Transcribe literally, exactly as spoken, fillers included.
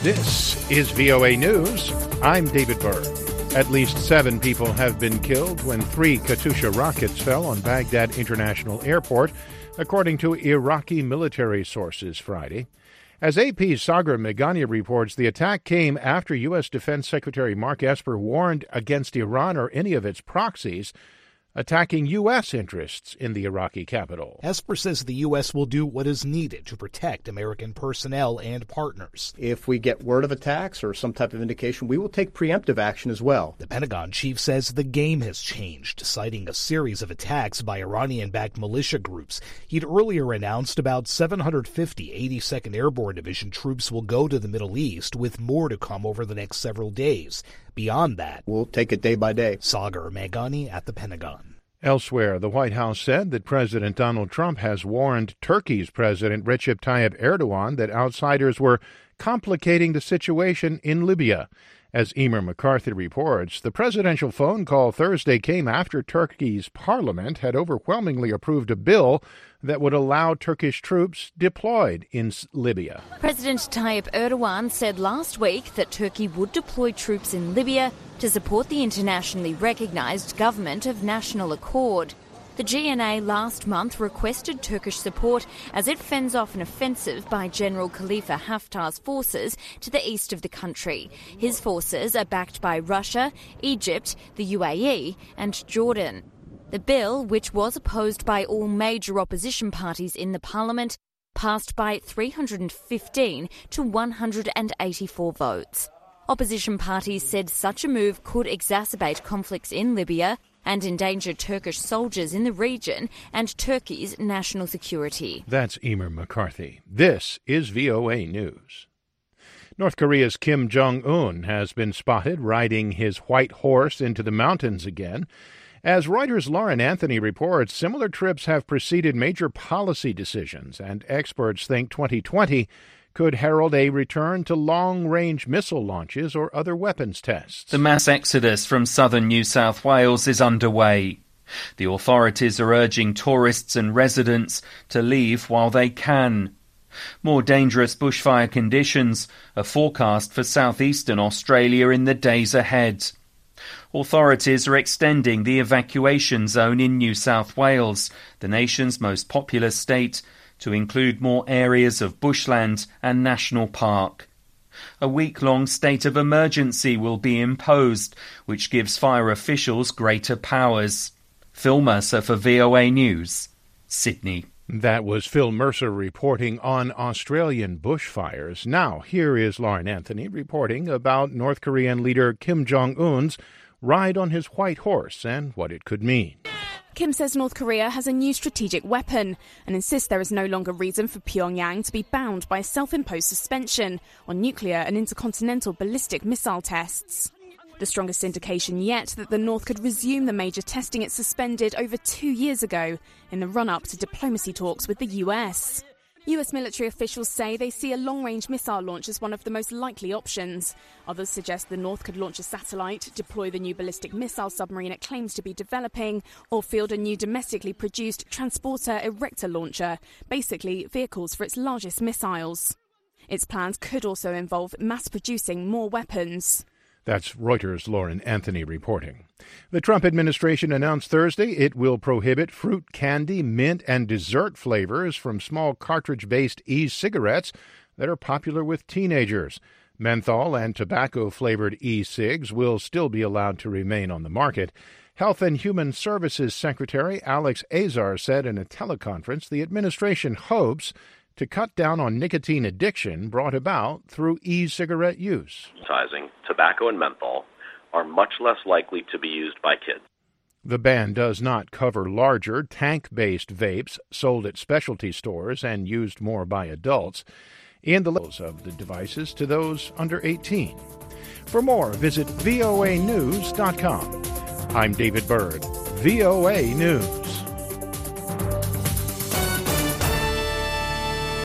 This is V O A News. I'm David Byrd. At least seven people have been killed when three Katyusha rockets fell on Baghdad International Airport, according to Iraqi military sources Friday. As A P's Sagar Meghani reports, the attack came after U S. Defense Secretary Mark Esper warned against Iran or any of its proxies attacking U S interests in the Iraqi capital. Esper says the U S will do what is needed to protect American personnel and partners. If we get word of attacks or some type of indication, we will take preemptive action as well. The Pentagon chief says the game has changed, citing a series of attacks by Iranian-backed militia groups. He'd earlier announced about seven hundred fifty eighty-second Airborne Division troops will go to the Middle East, with more to come over the next several days. Beyond that, we'll take it day by day. Sagar Meghani at the Pentagon. Elsewhere, the White House said that President Donald Trump has warned Turkey's President Recep Tayyip Erdogan that outsiders were complicating the situation in Libya. As Emer McCarthy reports, the presidential phone call Thursday came after Turkey's parliament had overwhelmingly approved a bill that would allow Turkish troops deployed in Libya. President Tayyip Erdogan said last week that Turkey would deploy troops in Libya to support the internationally recognised government of national accord. The G N A last month requested Turkish support as it fends off an offensive by General Khalifa Haftar's forces to the east of the country. His forces are backed by Russia, Egypt, the U A E and Jordan. The bill, which was opposed by all major opposition parties in the parliament, passed by three hundred fifteen to one hundred eighty-four votes. Opposition parties said such a move could exacerbate conflicts in Libya and endanger Turkish soldiers in the region and Turkey's national security. That's Emer McCarthy. This is V O A News. North Korea's Kim Jong-un has been spotted riding his white horse into the mountains again. As Reuters' Lauren Anthony reports, similar trips have preceded major policy decisions, and experts think twenty twenty could herald a return to long-range missile launches or other weapons tests. The mass exodus from southern New South Wales is underway. The authorities are urging tourists and residents to leave while they can. More dangerous bushfire conditions are forecast for southeastern Australia in the days ahead. Authorities are extending the evacuation zone in New South Wales, the nation's most populous state, to include more areas of bushland and national park. A week-long state of emergency will be imposed, which gives fire officials greater powers. Phil Mercer for V O A News, Sydney. That was Phil Mercer reporting on Australian bushfires. Now, here is Lauren Anthony reporting about North Korean leader Kim Jong-un's ride on his white horse and what it could mean. Kim says North Korea has a new strategic weapon and insists there is no longer reason for Pyongyang to be bound by a self-imposed suspension on nuclear and intercontinental ballistic missile tests. The strongest indication yet that the North could resume the major testing it suspended over two years ago in the run-up to diplomacy talks with the U S. U S military officials say they see a long-range missile launch as one of the most likely options. Others suggest the North could launch a satellite, deploy the new ballistic missile submarine it claims to be developing, or field a new domestically produced Transporter Erector launcher, basically vehicles for its largest missiles. Its plans could also involve mass-producing more weapons. That's Reuters' Lauren Anthony reporting. The Trump administration announced Thursday it will prohibit fruit candy, mint, and dessert flavors from small cartridge-based e-cigarettes that are popular with teenagers. Menthol and tobacco-flavored e-cigs will still be allowed to remain on the market. Health and Human Services Secretary Alex Azar said in a teleconference the administration hopes to cut down on nicotine addiction brought about through e-cigarette use. Tobacco and menthol are much less likely to be used by kids. The ban does not cover larger tank-based vapes sold at specialty stores and used more by adults, in the levels of the devices to those under eighteen. For more, visit V O A news dot com. I'm David Byrd, V O A News.